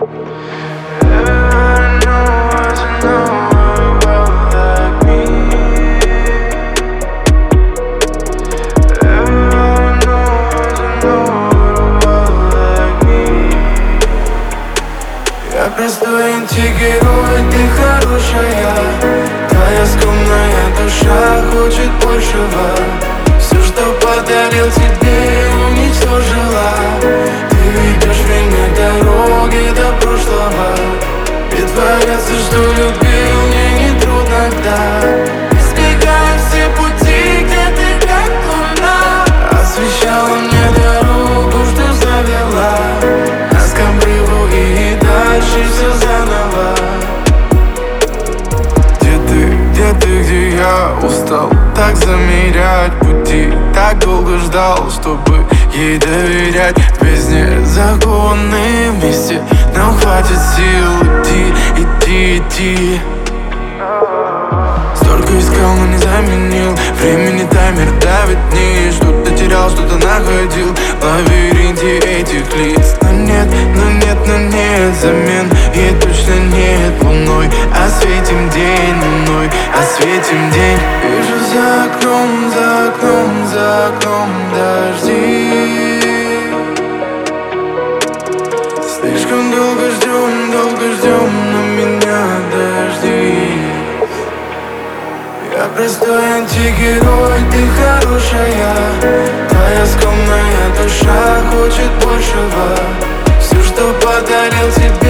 Я простой антигерой, ты хорошая. Твоя скромная душа хочет большего. Все, что подарил тебе, уничтожила. Ты ведешь меня дороги до прошлого. Притворяться, что любил, мне не трудно, да. Избегая все пути, где ты как луна. Освещала мне дорогу, что завела нас к обрыву и дальше все заново. Где я устал так замерять пути. Так долго ждал, чтобы ей доверять. В бездне законы вместе нам хватит сил идти. Столько искал, но не заменил. Времени таймер давит вниз. Что-то терял, что-то находил в лабиринте этих лиц. Но нет замен, и точно нет луной. Осветим день луной, осветим день. Вижу за окном дожди. Слишком долго ждем, но меня дожди. Я простой антигерой, ты хорошая. Твоя скромная душа хочет большего. Все, что подарил тебе,